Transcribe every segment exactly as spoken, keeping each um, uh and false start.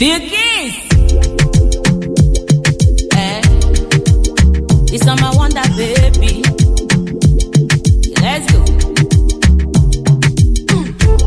Figgies! Eh? It's on my wonder, baby. Let's go. Mm.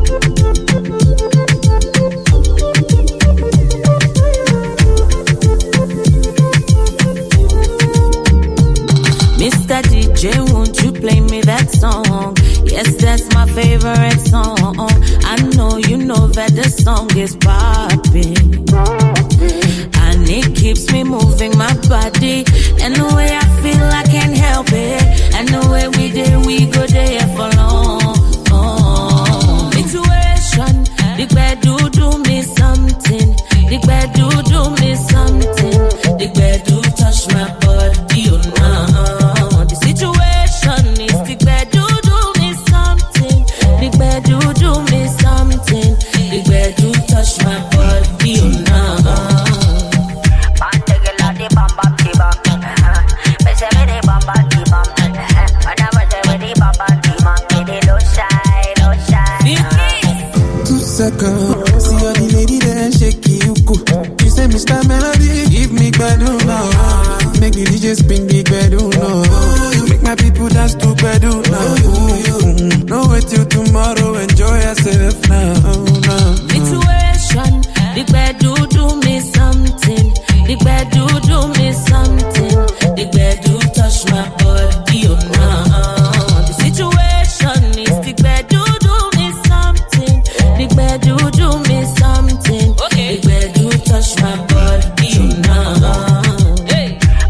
Mister D J, won't you play me that song? Yes, that's my favorite song. I know you know that the song is popping, and it keeps me moving my body. And the way I feel, I can't help it. And the way we did, we go there for long. Oh. Situation, the bed do do me something. The bed do do me something. The bed do touch my body, you know. The situation is the bed do do me something. The bed do do me something. The bed do touch my body, you know. Second, see all the lady there shake you cool. You say Mister Melody, give me bedu now. Make the D J spin the bedu now. Make my people dance to bedu now. No wait till tomorrow, enjoy yourself now. Situation, the bedu do me something. The bedu do me something. The bedu touch my body, you know. The situation is the bedu do me something. The bed do do me something. Okay. The bed do touch my body, you know. Hey.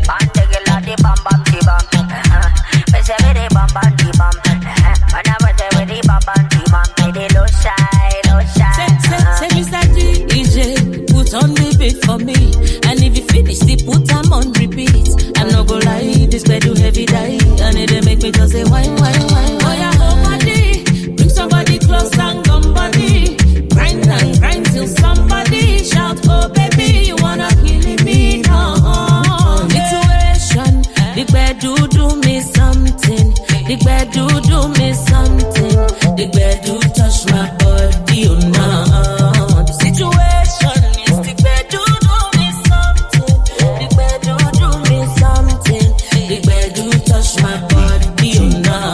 Say, say, say, Mister D J, put on the beat for me. And if you finish the put I'm on repeat. I'm not gonna lie, this bed do heavy die. And it make me just say wine, wine, wine. Oh yeah, oh body, bring somebody close and come body. Grind and grind till somebody shout, oh baby, you wanna kill me, no. Situation, the bed do do me something. The bed do do me something. The bed do touch my body, you know. The situation is the bed do do me something. The bed do do me something. The bed do touch my body, you know.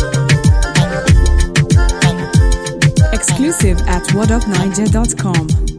Exclusive at what up niger dot com.